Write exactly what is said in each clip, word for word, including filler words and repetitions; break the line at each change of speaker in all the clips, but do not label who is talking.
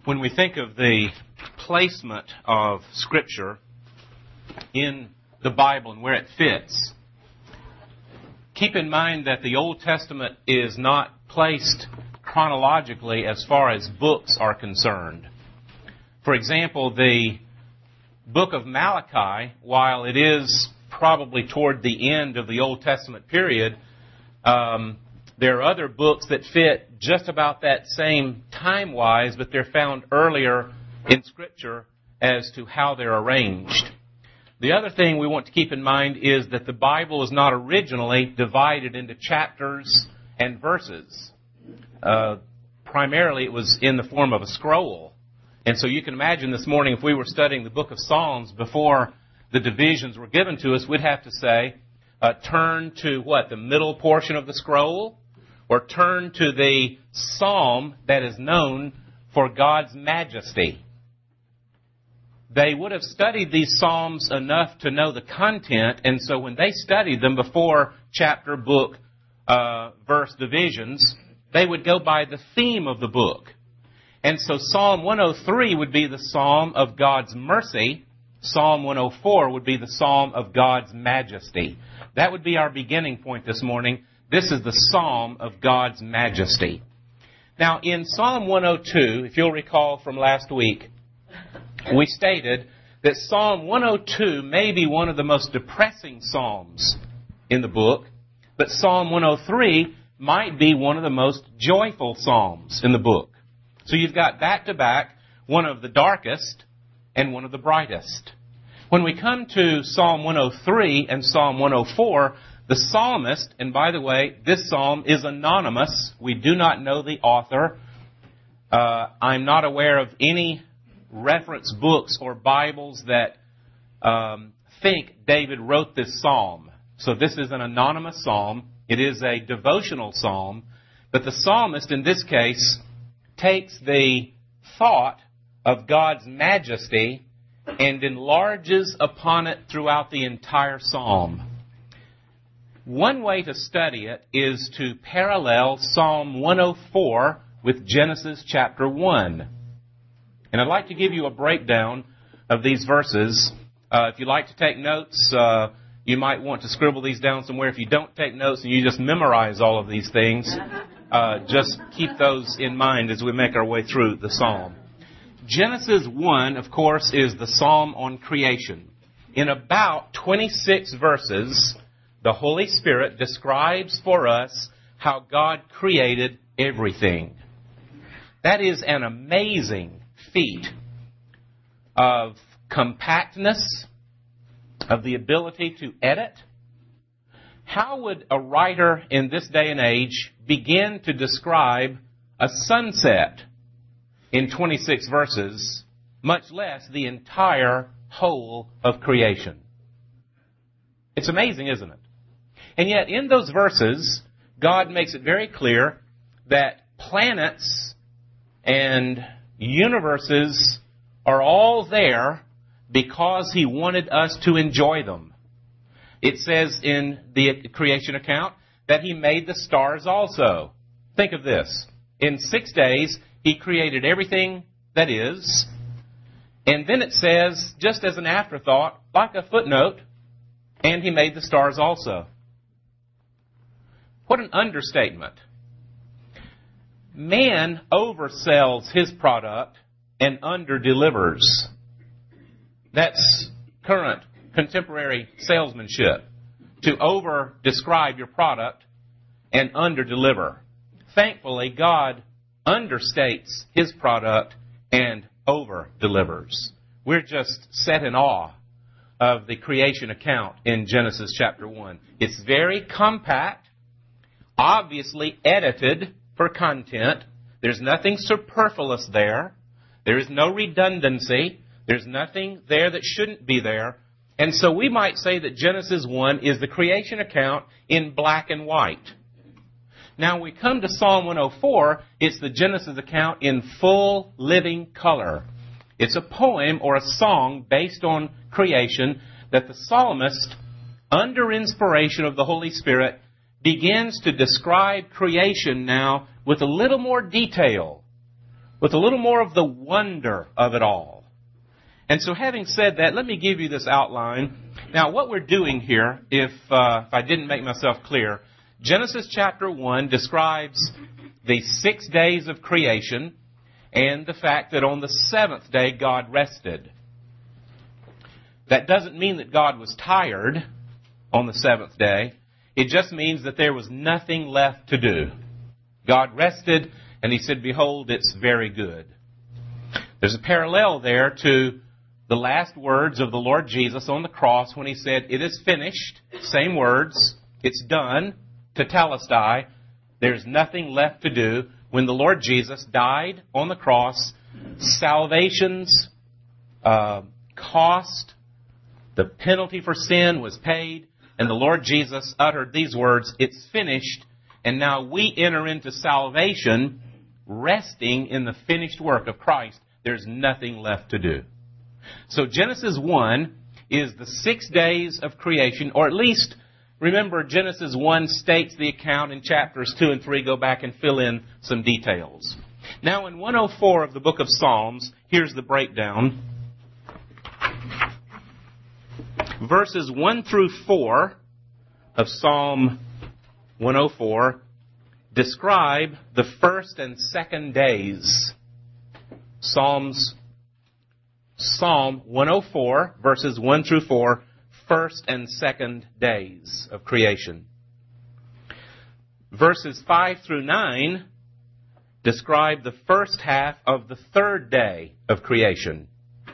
When we think of the placement of Scripture in the Bible and where it fits, keep in mind that the Old Testament is not placed chronologically as far as books are concerned. For example, the book of Malachi, while it is probably toward the end of the Old Testament period, um, there are other books that fit just about that same time-wise, but they're found earlier in Scripture as to how they're arranged. The other thing we want to keep in mind is that the Bible is not originally divided into chapters and verses. Uh, primarily it was in the form of a scroll. And so you can imagine this morning if we were studying the book of Psalms before the divisions were given to us, we'd have to say, uh, turn to what, the middle portion of the scroll? Or turn to the psalm that is known for God's majesty. They would have studied these psalms enough to know the content, and so when they studied them before chapter, book, uh, verse divisions, they would go by the theme of the book. And so Psalm one oh three would be the psalm of God's mercy. Psalm one oh four would be the psalm of God's majesty. That would be our beginning point this morning. This is the psalm of God's majesty. Now, in Psalm one oh two, if you'll recall from last week, we stated that Psalm one oh two may be one of the most depressing psalms in the book, but Psalm one oh three might be one of the most joyful psalms in the book. So you've got back-to-back one of the darkest and one of the brightest. When we come to Psalm one oh three and Psalm one oh four, the psalmist, and by the way, this psalm is anonymous. We do not know the author. Uh, I'm not aware of any reference books or Bibles that um, think David wrote this psalm. So this is an anonymous psalm. It is a devotional psalm. But the psalmist, in this case, takes the thought of God's majesty and enlarges upon it throughout the entire psalm. One way to study it is to parallel Psalm one oh four with Genesis chapter one. And I'd like to give you a breakdown of these verses. Uh, if you'd like to take notes, uh, you might want to scribble these down somewhere. If you don't take notes and you just memorize all of these things, uh, just keep those in mind as we make our way through the psalm. Genesis one, of course, is the psalm on creation. In about twenty-six verses, the Holy Spirit describes for us how God created everything. That is an amazing feat of compactness, of the ability to edit. How would a writer in this day and age begin to describe a sunset in twenty-six verses, much less the entire whole of creation? It's amazing, isn't it? And yet, in those verses, God makes it very clear that planets and universes are all there because He wanted us to enjoy them. It says in the creation account that He made the stars also. Think of this. In six days, He created everything that is. And then it says, just as an afterthought, like a footnote, and He made the stars also. What an understatement. Man oversells his product and underdelivers. That's current contemporary salesmanship. To over-describe your product and underdeliver. Thankfully, God understates His product and over-delivers. We're just set in awe of the creation account in Genesis chapter one. It's very compact, obviously edited for content. There's nothing superfluous there. There is no redundancy. There's nothing there that shouldn't be there. And so we might say that Genesis one is the creation account in black and white. Now we come to Psalm one oh four, it's the Genesis account in full living color. It's a poem or a song based on creation that the psalmist, under inspiration of the Holy Spirit, begins to describe creation now with a little more detail. with a little more of the wonder of it all. And so having said that, let me give you this outline. Now, what we're doing here, if, uh, if I didn't make myself clear, Genesis chapter one describes the six days of creation and the fact that on the seventh day God rested. That doesn't mean that God was tired on the seventh day. It just means that there was nothing left to do. God rested, and He said, "Behold, it's very good." There's a parallel there to the last words of the Lord Jesus on the cross when He said, "It is finished." Same words. It's done. Tetelestai. There's nothing left to do. When the Lord Jesus died on the cross, salvation's uh, cost, the penalty for sin was paid, and the Lord Jesus uttered these words, "It's finished." And now we enter into salvation resting in the finished work of Christ. There's nothing left to do. So Genesis one is the six days of creation, or at least, remember, Genesis one states the account in chapters two and three. Go back and fill in some details. Now in one oh four of the book of Psalms, here's the breakdown. Verses one through four of Psalm one oh four describe the first and second days. Psalms, Psalm one oh four, verses one through four, first and second days of creation. Verses five through nine describe the first half of the third day of creation.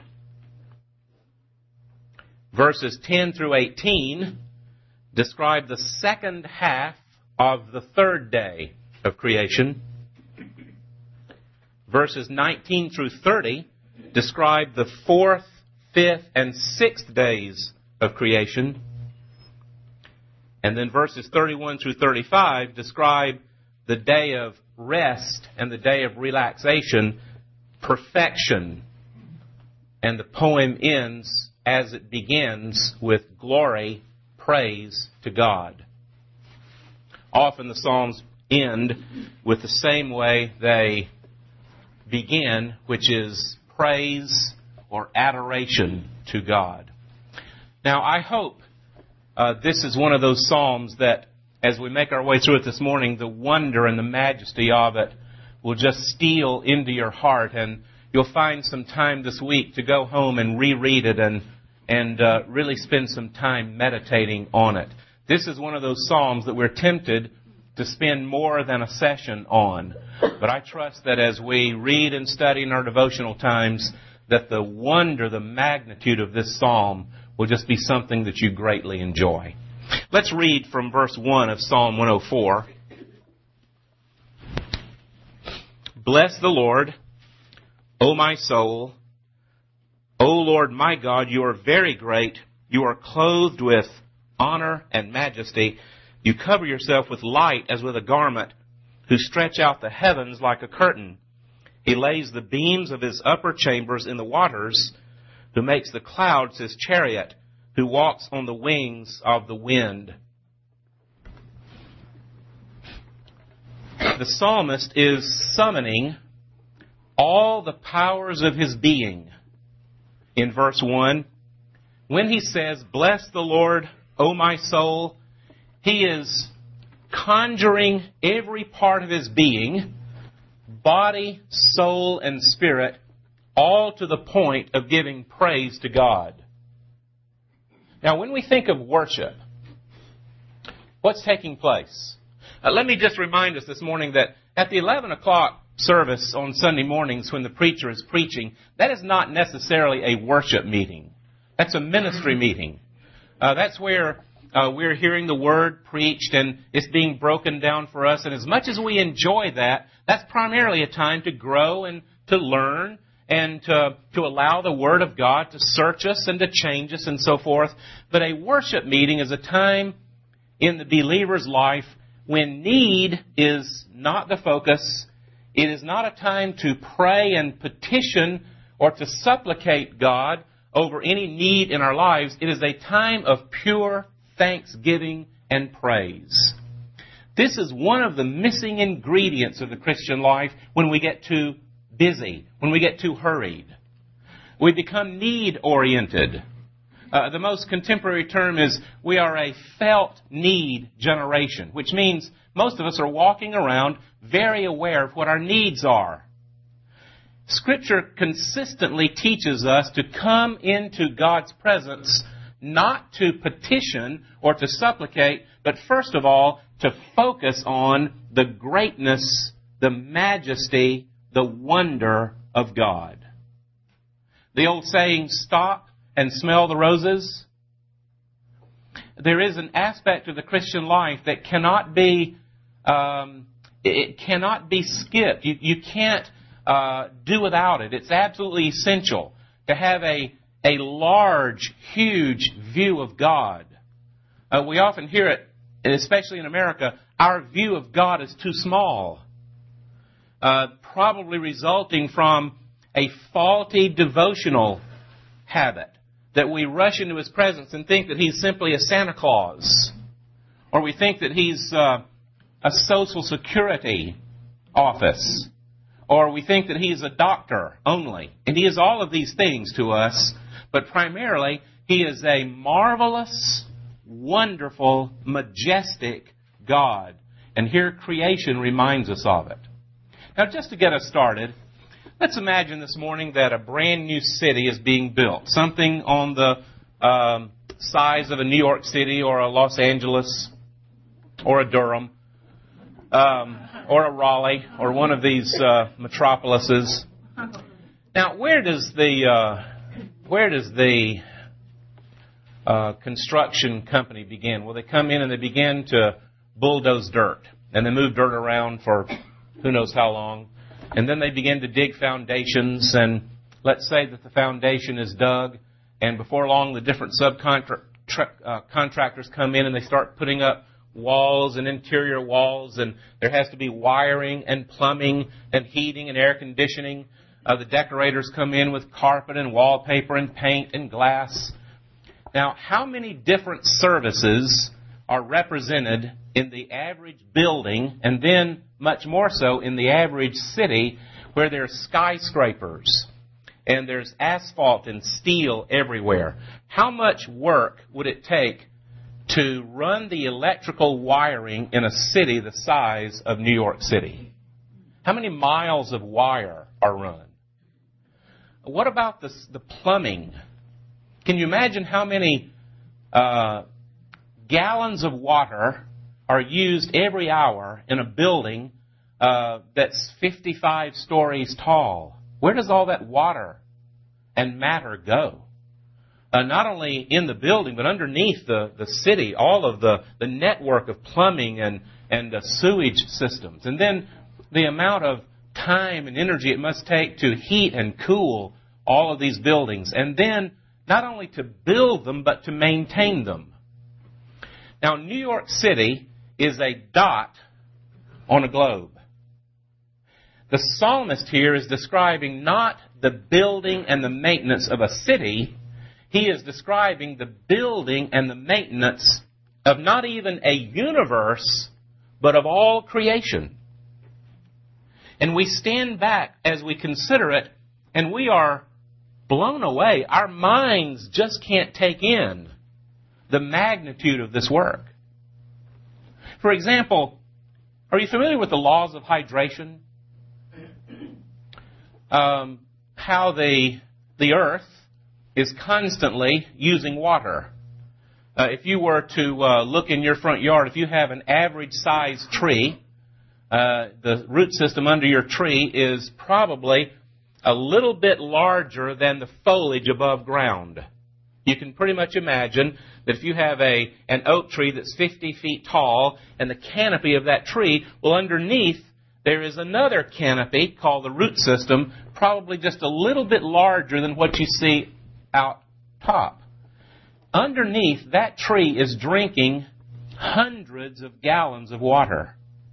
Verses ten through eighteen describe the second half of the third day of creation. Verses nineteen through thirty describe the fourth, fifth, and sixth days of creation. And then verses thirty-one through thirty-five describe the day of rest and the day of relaxation, perfection. And the poem ends as it begins with glory, praise to God. Often the Psalms end with the same way they begin, which is praise or adoration to God. Now, I hope uh, this is one of those Psalms that, as we make our way through it this morning, the wonder and the majesty of it will just steal into your heart, and you'll find some time this week to go home and reread it and and uh, really spend some time meditating on it. This is one of those Psalms that we're tempted to spend more than a session on. But I trust that as we read and study in our devotional times, that the wonder, the magnitude of this Psalm will just be something that you greatly enjoy. Let's read from verse one of Psalm one oh four. Bless the Lord, O my soul. O Lord my God, you are very great. You are clothed with honor and majesty. You cover yourself with light as with a garment, who stretch out the heavens like a curtain. He lays the beams of his upper chambers in the waters, who makes the clouds his chariot, who walks on the wings of the wind. The psalmist is summoning all the powers of his being. In verse one, when he says, "Bless the Lord, O my soul," he is conjuring every part of his being, body, soul, and spirit, all to the point of giving praise to God. Now, when we think of worship, what's taking place? Uh, let me just remind us this morning that at the eleven o'clock service on Sunday mornings when the preacher is preaching, that is not necessarily a worship meeting. That's a ministry meeting. Uh, that's where uh, we're hearing the Word preached and it's being broken down for us. And as much as we enjoy that, that's primarily a time to grow and to learn and to, to allow the Word of God to search us and to change us and so forth. But a worship meeting is a time in the believer's life when need is not the focus. It is not a time to pray and petition or to supplicate God over any need in our lives. It is a time of pure thanksgiving and praise. This is one of the missing ingredients of the Christian life when we get to busy, when we get too hurried. We become need-oriented. Uh, the most contemporary term is we are a felt need generation, which means most of us are walking around very aware of what our needs are. Scripture consistently teaches us to come into God's presence not to petition or to supplicate, but first of all, to focus on the greatness, the majesty, the wonder of God. The old saying, stop and smell the roses. There is an aspect of the Christian life that cannot be, um, it cannot be skipped. You, you can't uh, do without it. It's absolutely essential to have a, a large, huge view of God. Uh, we often hear it, and especially in America, our view of God is too small, uh, probably resulting from a faulty devotional habit, that we rush into His presence and think that He's simply a Santa Claus, or we think that He's uh, a Social Security office, or we think that He's a doctor only. And He is all of these things to us, but primarily He is a marvelous, wonderful, majestic God. And here creation reminds us of it. Now, just to get us started, let's imagine this morning that a brand new city is being built. Something on the um, size of a New York City or a Los Angeles or a Durham um, or a Raleigh or one of these uh, metropolises. Now, where does the uh, where does the uh, construction company begin? Well, they come in and they begin to bulldoze dirt, and they move dirt around for who knows how long. And then they begin to dig foundations, and let's say that the foundation is dug, and before long the different subcontractors uh, contractors come in and they start putting up walls and interior walls, and there has to be wiring and plumbing and heating and air conditioning. Uh, the decorators come in with carpet and wallpaper and paint and glass. Now, how many different services are represented in the average building, and then much more so in the average city, where there's skyscrapers and there's asphalt and steel everywhere? How much work would it take to run the electrical wiring in a city the size of New York City? How many miles of wire are run? What about the, the plumbing? Can you imagine how many uh, gallons of water are used every hour in a building uh, that's fifty-five stories tall? Where does all that water and matter go? Uh, not only in the building, but underneath the, the city, all of the, the network of plumbing and, and uh, sewage systems. And then the amount of time and energy it must take to heat and cool all of these buildings. And then not only to build them, but to maintain them. Now, New York City is a dot on a globe. The psalmist here is describing not the building and the maintenance of a city. He is describing the building and the maintenance of not even a universe, but of all creation. And we stand back as we consider it, and we are blown away. Our minds just can't take in the magnitude of this work. For example, are you familiar with the laws of hydration? Um, how the the earth is constantly using water. Uh, if you were to uh, look in your front yard, if you have an average-sized tree, uh, the root system under your tree is probably a little bit larger than the foliage above ground. You can pretty much imagine that if you have a an oak tree that's fifty feet tall, and the canopy of that tree, well, underneath there is another canopy called the root system, probably just a little bit larger than what you see out top. Underneath, that tree is drinking hundreds of gallons of water.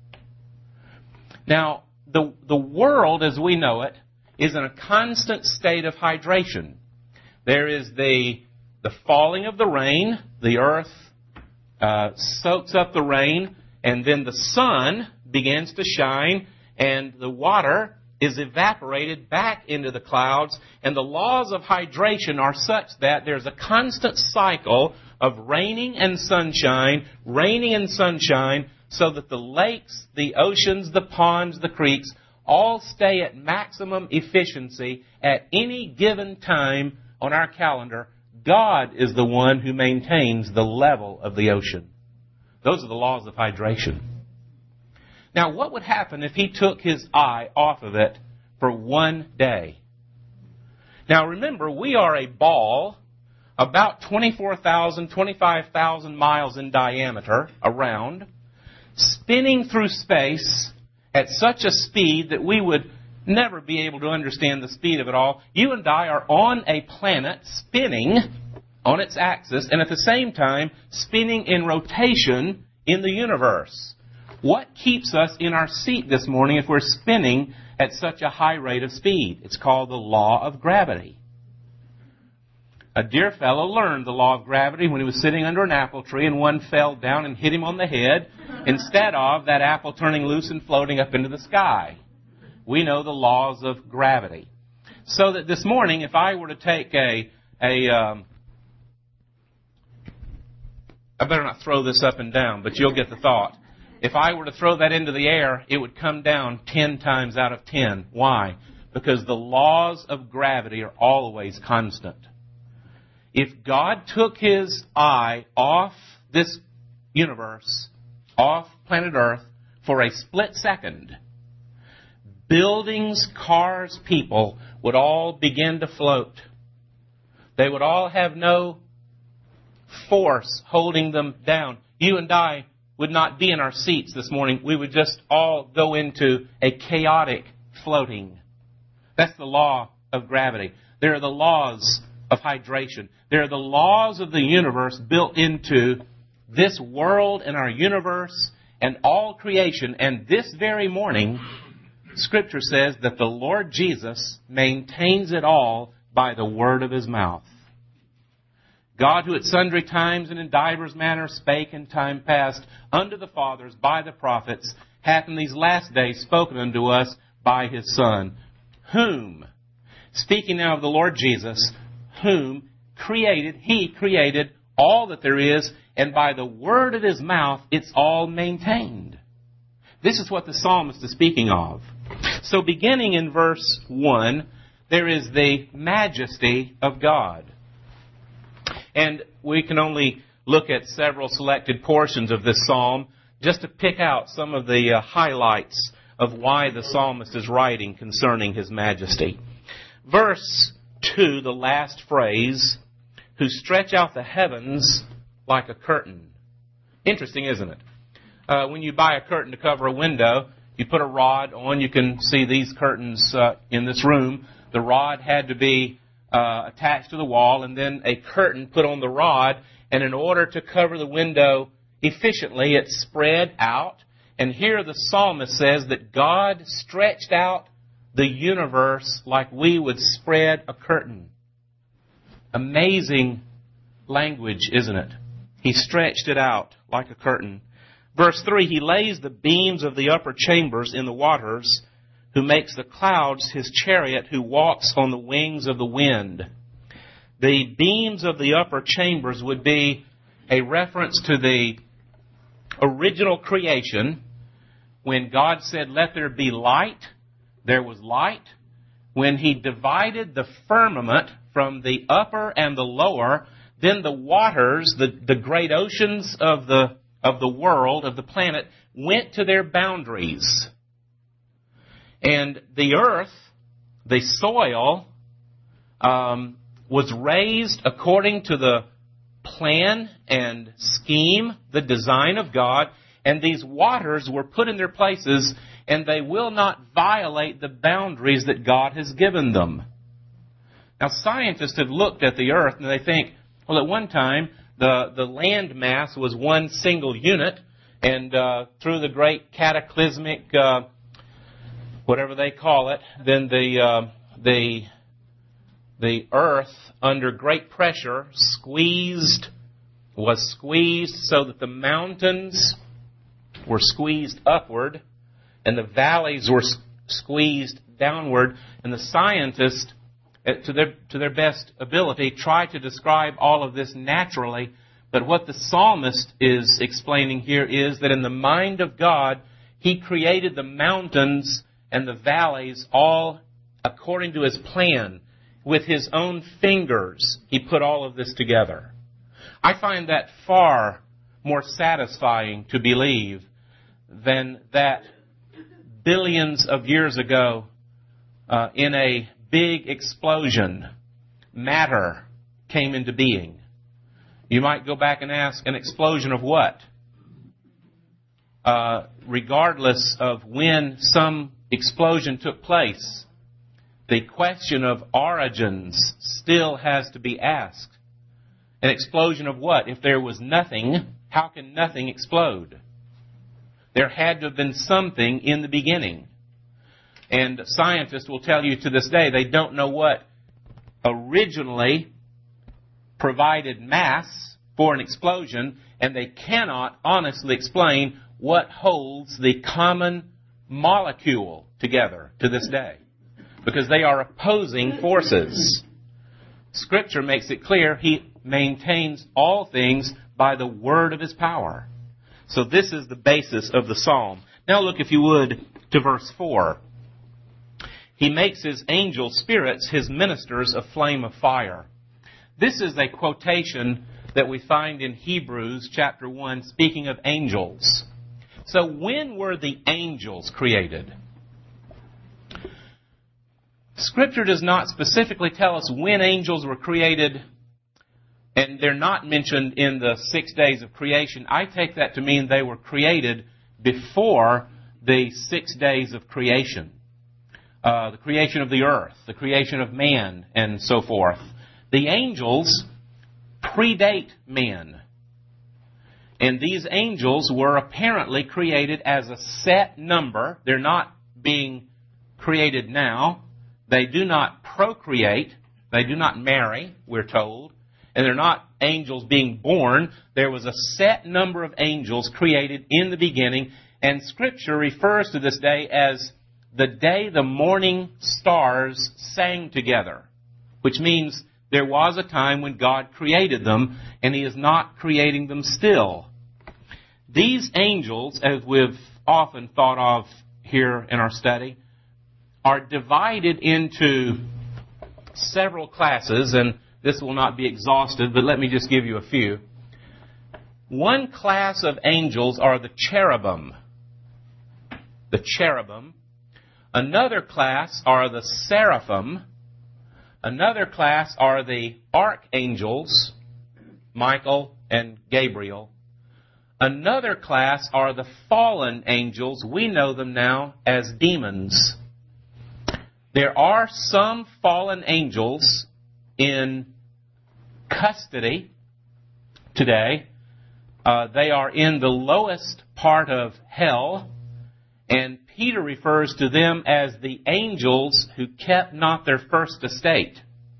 Now, the the world as we know it is in a constant state of hydration. There is the the falling of the rain, the earth uh, soaks up the rain, and then the sun begins to shine, and the water is evaporated back into the clouds, and the laws of hydration are such that there's a constant cycle of raining and sunshine, raining and sunshine, so that the lakes, the oceans, the ponds, the creeks all stay at maximum efficiency at any given time on our calendar. God is the one who maintains the level of the ocean. Those are the laws of hydration. Now, what would happen if he took his eye off of it for one day? Now, remember, we are a ball about twenty-four thousand, twenty-five thousand miles in diameter around, spinning through space at such a speed that we would never be able to understand the speed of it all. You and I are on a planet spinning on its axis and at the same time spinning in rotation in the universe. What keeps us in our seat this morning if we're spinning at such a high rate of speed? It's called the law of gravity. A dear fellow learned the law of gravity when he was sitting under an apple tree and one fell down and hit him on the head instead of that apple turning loose and floating up into the sky. We know the laws of gravity. So that this morning, if I were to take a, a um, I better not throw this up and down, but you'll get the thought. If I were to throw that into the air, it would come down ten times out of ten. Why? Because the laws of gravity are always constant. If God took His eye off this universe, off planet Earth, for a split second, buildings, cars, people would all begin to float. They would all have no force holding them down. You and I would not be in our seats this morning. We would just all go into a chaotic floating. That's the law of gravity. There are the laws of hydration. There are the laws of the universe built into this world and our universe and all creation. And this very morning, Scripture says that the Lord Jesus maintains it all by the word of His mouth. God, who at sundry times and in divers manners spake in time past unto the fathers by the prophets, hath in these last days spoken unto us by His Son, whom, speaking now of the Lord Jesus, whom created, He created all that there is, and by the word of His mouth it's all maintained. This is what the psalmist is speaking of. So beginning in verse one, there is the majesty of God. And we can only look at several selected portions of this psalm just to pick out some of the uh, highlights of why the psalmist is writing concerning His majesty. Verse two, the last phrase, who stretch out the heavens like a curtain. Interesting, isn't it? Uh, when you buy a curtain to cover a window, you put a rod on. You can see these curtains uh, in this room. The rod had to be uh, attached to the wall and then a curtain put on the rod. And in order to cover the window efficiently, it spread out. And here the psalmist says that God stretched out the universe like we would spread a curtain. Amazing language, isn't it? He stretched it out like a curtain. Verse three, He lays the beams of the upper chambers in the waters, who makes the clouds His chariot, who walks on the wings of the wind. The beams of the upper chambers would be a reference to the original creation. When God said, let there be light, there was light. When He divided the firmament from the upper and the lower, then the waters, the, the great oceans of the of the world, of the planet, went to their boundaries. And the earth, the soil, um, was raised according to the plan and scheme, the design of God, and these waters were put in their places, and they will not violate the boundaries that God has given them. Now, scientists have looked at the earth, and they think, well, at one time, the, the land mass was one single unit, and uh, through the great cataclysmic, uh, whatever they call it, then the, uh, the, the earth, under great pressure, squeezed, was squeezed so that the mountains were squeezed upward, and the valleys were squeezed downward, and the scientists, to their, to their best ability, try to describe all of this naturally. But what the psalmist is explaining here is that in the mind of God, He created the mountains and the valleys all according to His plan. With His own fingers, He put all of this together. I find that far more satisfying to believe than that billions of years ago, uh, in a big explosion, matter came into being. You might go back and ask, an explosion of what? Uh, regardless of when some explosion took place, the question of origins still has to be asked. An explosion of what? If there was nothing, how can nothing explode? There had to have been something in the beginning. And scientists will tell you to this day they don't know what originally provided mass for an explosion, and they cannot honestly explain what holds the common molecule together to this day, because they are opposing forces. Scripture makes it clear He maintains all things by the word of His power. So this is the basis of the psalm. Now look, if you would, to verse four. He makes His angel spirits His ministers a flame of fire. This is a quotation that we find in Hebrews chapter one, speaking of angels. So when were the angels created? Scripture does not specifically tell us when angels were created, and they're not mentioned in the six days of creation. I take that to mean they were created before the six days of creation. Uh, the creation of the earth, the creation of man, and so forth. The angels predate man. And these angels were apparently created as a set number. They're not being created now. They do not procreate. They do not marry, we're told. And they're not angels being born. There was a set number of angels created in the beginning. And Scripture refers to this day as the day the morning stars sang together, which means there was a time when God created them, and He is not creating them still. These angels, as we've often thought of here in our study, are divided into several classes, and this will not be exhaustive, but let me just give you a few. One class of angels are the cherubim. The cherubim. Another class are the seraphim. Another class are the archangels, Michael and Gabriel. Another class are the fallen angels. We know them now as demons. There are some fallen angels in custody today. Uh, they are in the lowest part of hell, and Peter refers to them as the angels who kept not their first estate.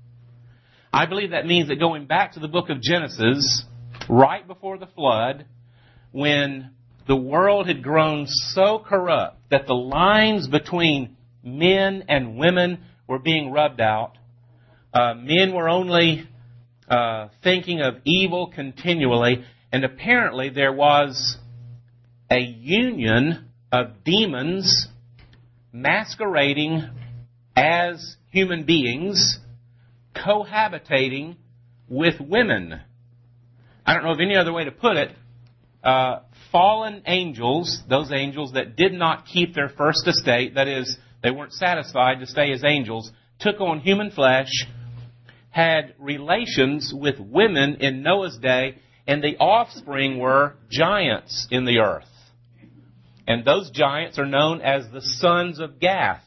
I believe that means that going back to the book of Genesis, right before the flood, when the world had grown so corrupt that the lines between men and women were being rubbed out, uh, men were only uh, thinking of evil continually, and apparently there was a union of demons masquerading as human beings, cohabitating with women. I don't know of any other way to put it. Uh, fallen angels, those angels that did not keep their first estate, that is, they weren't satisfied to stay as angels, took on human flesh, had relations with women in Noah's day, and the offspring were giants in the earth. And those giants are known as the sons of Gath.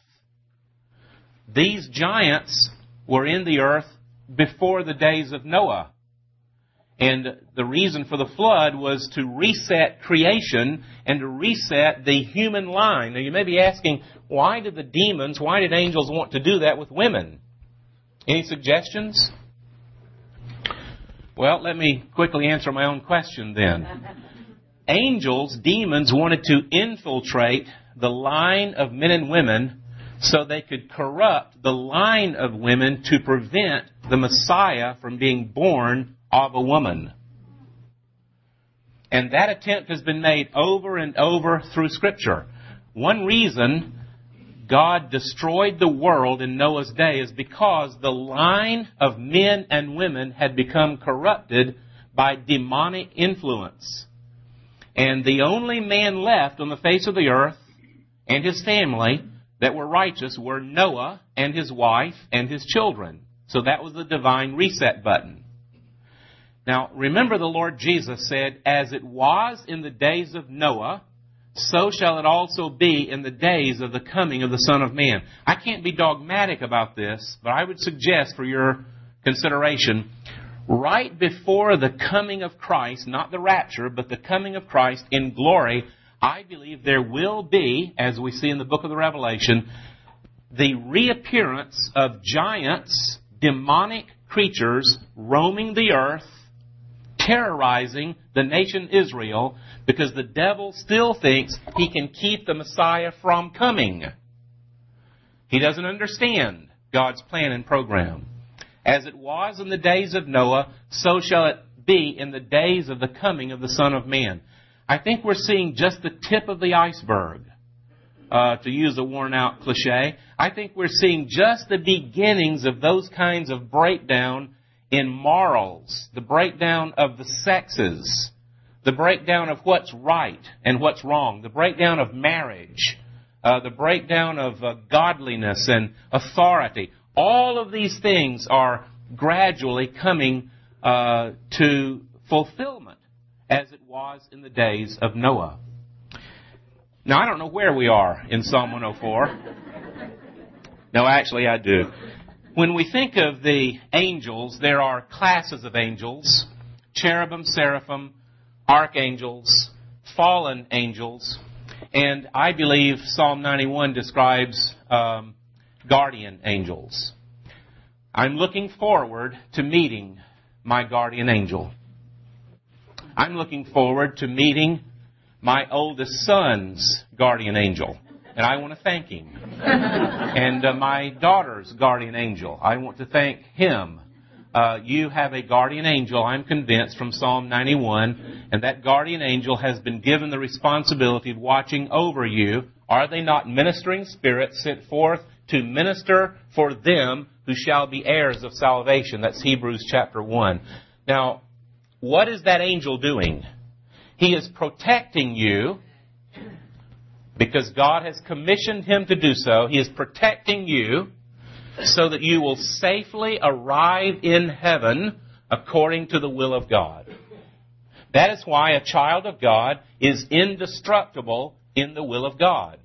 These giants were in the earth before the days of Noah. And the reason for the flood was to reset creation and to reset the human line. Now you may be asking, why did the demons, why did angels want to do that with women? Any suggestions? Well, let me quickly answer my own question then. Angels, demons, wanted to infiltrate the line of men and women so they could corrupt the line of women to prevent the Messiah from being born of a woman. And that attempt has been made over and over through Scripture. One reason God destroyed the world in Noah's day is because the line of men and women had become corrupted by demonic influence. And the only man left on the face of the earth and his family that were righteous were Noah and his wife and his children. So that was the divine reset button. Now, remember the Lord Jesus said, "As it was in the days of Noah, so shall it also be in the days of the coming of the Son of Man." I can't be dogmatic about this, but I would suggest for your consideration, right before the coming of Christ, not the rapture, but the coming of Christ in glory, I believe there will be, as we see in the book of the Revelation, the reappearance of giants, demonic creatures roaming the earth, terrorizing the nation Israel, because the devil still thinks he can keep the Messiah from coming. He doesn't understand God's plan and program. As it was in the days of Noah, so shall it be in the days of the coming of the Son of Man. I think we're seeing just the tip of the iceberg, uh, to use a worn-out cliche. I think we're seeing just the beginnings of those kinds of breakdown in morals, the breakdown of the sexes, the breakdown of what's right and what's wrong, the breakdown of marriage, uh, the breakdown of uh, godliness and authority. All of these things are gradually coming uh, to fulfillment, as it was in the days of Noah. Now, I don't know where we are in Psalm one oh four. No, actually, I do. When we think of the angels, there are classes of angels: cherubim, seraphim, archangels, fallen angels, and I believe Psalm ninety-one describes um, guardian angels. I'm looking forward to meeting my guardian angel. I'm looking forward to meeting my oldest son's guardian angel, and I want to thank him. And uh, my daughter's guardian angel, I want to thank him. Uh, you have a guardian angel, I'm convinced, from Psalm ninety-one, and that guardian angel has been given the responsibility of watching over you. Are they not ministering spirits sent forth to minister for them who shall be heirs of salvation? That's Hebrews chapter one. Now, what is that angel doing? He is protecting you because God has commissioned him to do so. He is protecting you so that you will safely arrive in heaven according to the will of God. That is why a child of God is indestructible in the will of God.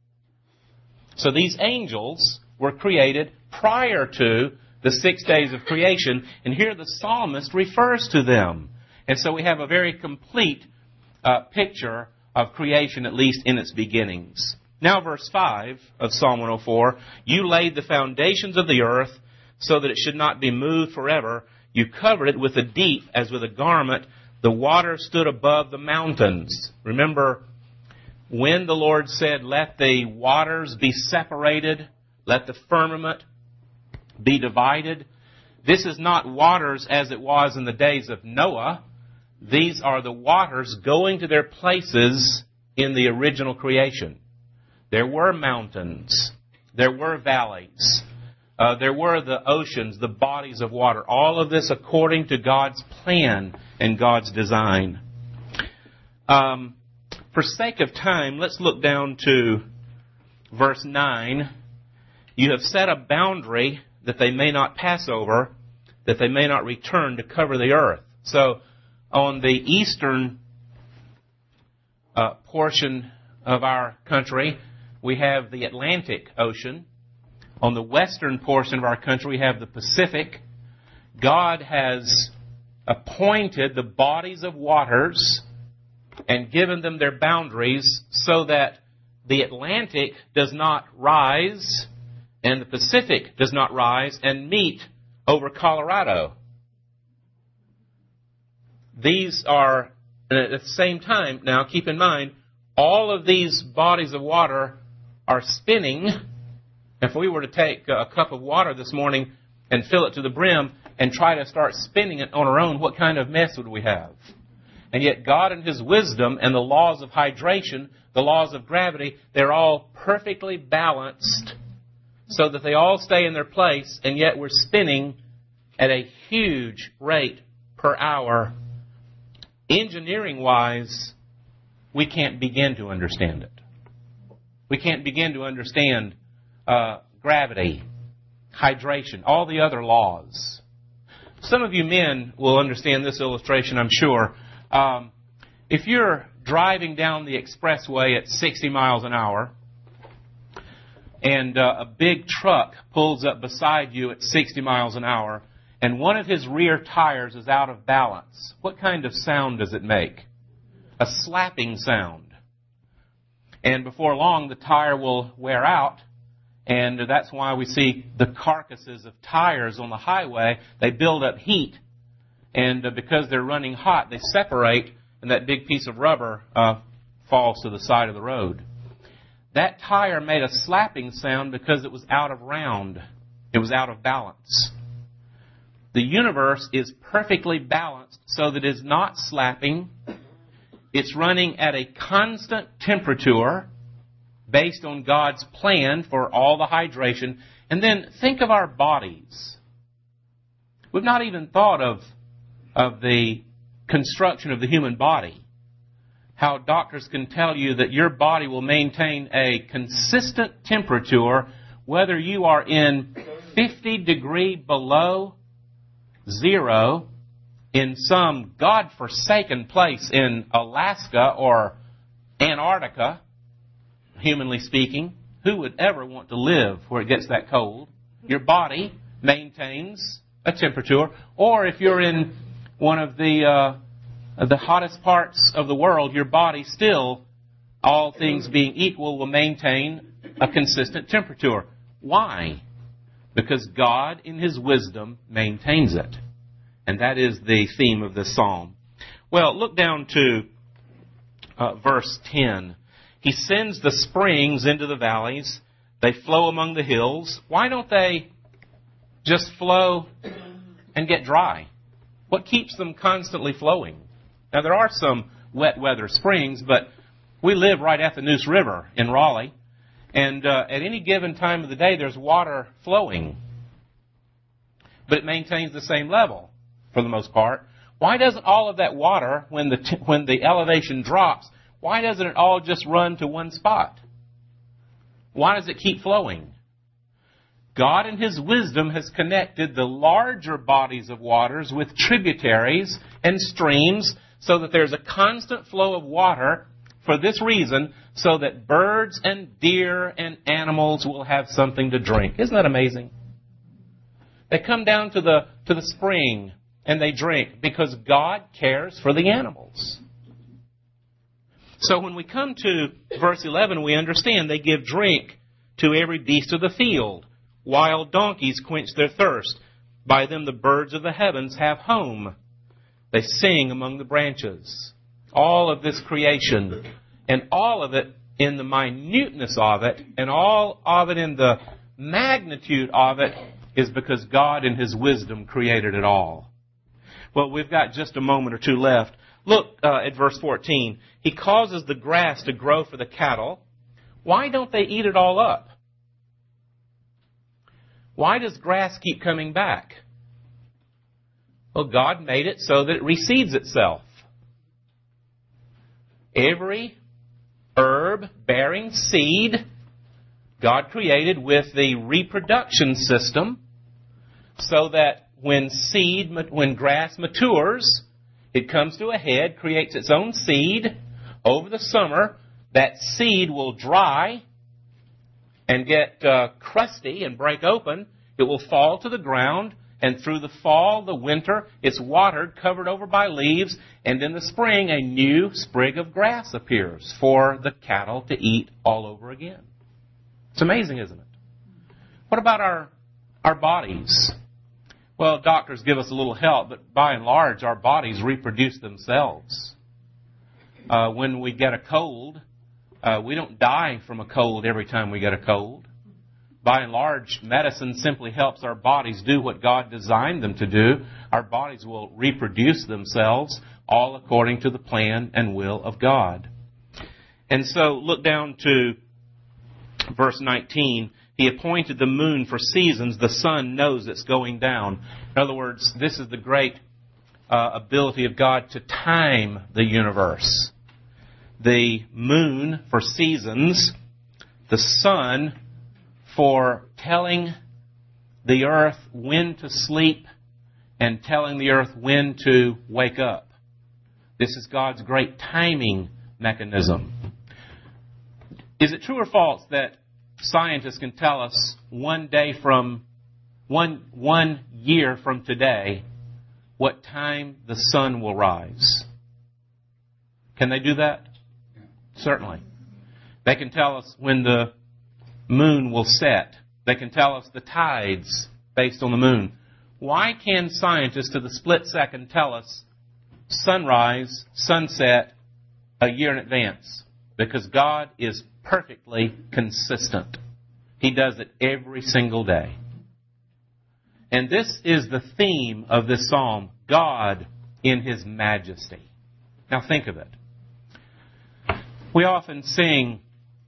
So these angels were created prior to the six days of creation, and here the psalmist refers to them. And so we have a very complete uh, picture of creation, at least in its beginnings. Now verse five of Psalm one oh four, "You laid the foundations of the earth so that it should not be moved forever. You covered it with the deep as with a garment. The water stood above the mountains." Remember, when the Lord said, "Let the waters be separated, let the firmament be divided," this is not waters as it was in the days of Noah. These are the waters going to their places in the original creation. There were mountains. There were valleys. Uh, there were the oceans, the bodies of water. All of this according to God's plan and God's design. Um, for sake of time, let's look down to verse nine. "You have set a boundary that they may not pass over, that they may not return to cover the earth." So, on the eastern uh, portion of our country, we have the Atlantic Ocean. On the western portion of our country, we have the Pacific. God has appointed the bodies of waters and given them their boundaries so that the Atlantic does not rise and the Pacific does not rise and meet over Colorado. These are, at the same time, now keep in mind, all of these bodies of water are spinning If we were to take a cup of water this morning and fill it to the brim and try to start spinning it on our own, what kind of mess would we have? And yet God in His wisdom and the laws of hydration, the laws of gravity, they're all perfectly balanced so that they all stay in their place, and yet we're spinning at a huge rate per hour. Engineering-wise, we can't begin to understand it. We can't begin to understand uh, gravity, hydration, all the other laws. Some of you men will understand this illustration, I'm sure. Um, if you're driving down the expressway at sixty miles an hour, and uh, a big truck pulls up beside you at sixty miles an hour, and one of his rear tires is out of balance, what kind of sound does it make? A slapping sound. And before long, the tire will wear out, and that's why we see the carcasses of tires on the highway. They build up heat, and uh, because they're running hot, they separate, and that big piece of rubber uh, falls to the side of the road. That tire made a slapping sound because it was out of round. It was out of balance. The universe is perfectly balanced so that it's not slapping. It's running at a constant temperature based on God's plan for all the hydration. And then think of our bodies. We've not even thought of, of the construction of the human body. How doctors can tell you that your body will maintain a consistent temperature whether you are in fifty degree below zero in some God-forsaken place in Alaska or Antarctica, humanly speaking. Who would ever want to live where it gets that cold? Your body maintains a temperature. Or if you're in one of the uh, the hottest parts of the world, your body still, all things being equal, will maintain a consistent temperature. Why? Because God, in His wisdom, maintains it. And that is the theme of this psalm. Well, look down to uh, verse ten. He sends the springs into the valleys. They flow among the hills. Why don't they just flow and get dry? What keeps them constantly flowing? Now, there are some wet weather springs, but we live right at the Neuse River in Raleigh. And uh, at any given time of the day, there's water flowing. But it maintains the same level for the most part. Why doesn't all of that water, when the t- when the elevation drops, why doesn't it all just run to one spot? Why does it keep flowing? God in His wisdom has connected the larger bodies of waters with tributaries and streams so that there's a constant flow of water for this reason, so that birds and deer and animals will have something to drink. Isn't that amazing? They come down to the to the spring and they drink because God cares for the animals. So when we come to verse eleven, we understand they give drink to every beast of the field. Wild donkeys quench their thirst. By them the birds of the heavens have home. They sing among the branches. All of this creation, and all of it in the minuteness of it, and all of it in the magnitude of it, is because God in His wisdom created it all. Well, we've got just a moment or two left. Look uh, at verse fourteen. He causes the grass to grow for the cattle. Why don't they eat it all up? Why does grass keep coming back? Well, God made it so that it reseeds itself. Every herb bearing seed, God created with the reproduction system so that when seed, when grass matures, it comes to a head, creates its own seed. Over the summer, that seed will dry and get uh, crusty and break open. It will fall to the ground, and through the fall, the winter, it's watered, covered over by leaves, and in the spring, a new sprig of grass appears for the cattle to eat all over again. It's amazing, isn't it? What about our our bodies? Well, doctors give us a little help, but by and large, our bodies reproduce themselves. Uh, when we get a cold, uh, we don't die from a cold every time we get a cold. by and large, medicine simply helps our bodies do what God designed them to do. Our bodies will reproduce themselves, all according to the plan and will of God. And so, look down to verse nineteen. He appointed the moon for seasons. The sun knows it's going down. In other words, this is the great uh, ability of God to time the universe. The moon for seasons. The sun for telling the earth when to sleep and telling the earth when to wake up. This is God's great timing mechanism. Is it true or false that scientists can tell us one day from, one, one year from today, what time the sun will rise? Can they do that? Yeah. Certainly. They can tell us when the moon will set. They can tell us the tides based on the moon. Why can scientists to the split second tell us sunrise, sunset a year in advance? Because God is perfectly consistent. He does it every single day. And this is the theme of this psalm, God in His majesty. Now think of it. We often sing,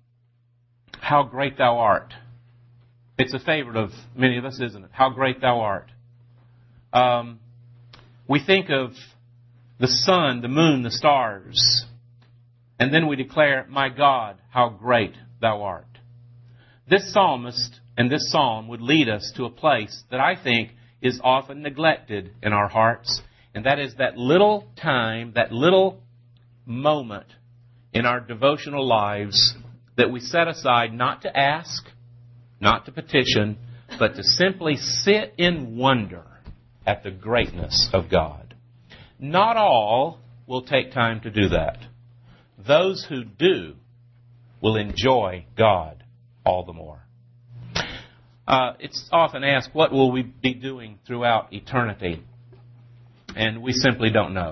How Great Thou Art. It's a favorite of many of us, isn't it? How great Thou art. Um, we think of the sun, the moon, the stars. And then we declare, My God, how great Thou art. This psalmist and this psalm would lead us to a place that I think is often neglected in our hearts. And that is that little time, that little moment in our devotional lives that we set aside not to ask, not to petition, but to simply sit in wonder at the greatness of God. Not all will take time to do that. Those who do will enjoy God all the more. Uh, it's often asked, what will we be doing throughout eternity? And we simply don't know.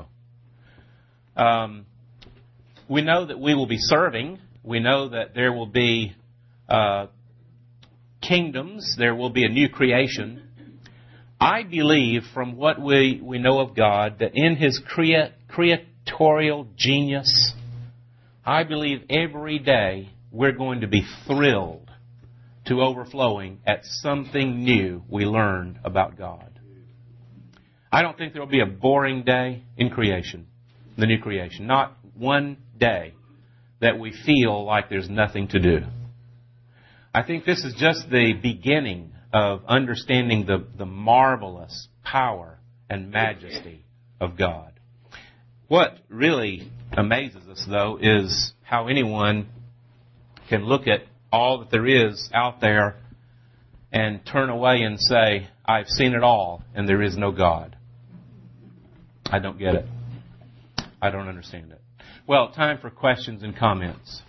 Um, we know that we will be serving. We know that there will be uh, kingdoms. There will be a new creation. I believe from what we, we know of God that in His crea- creatorial genius, I believe every day we're going to be thrilled to overflowing at something new we learned about God. I don't think there will be a boring day in creation, the new creation. Not one day that we feel like there's nothing to do. I think this is just the beginning of understanding the, the marvelous power and majesty of God. What really amazes us, though, is how anyone can look at all that there is out there and turn away and say, I've seen it all, and there is no God. I don't get it. I don't understand it. Well, time for questions and comments.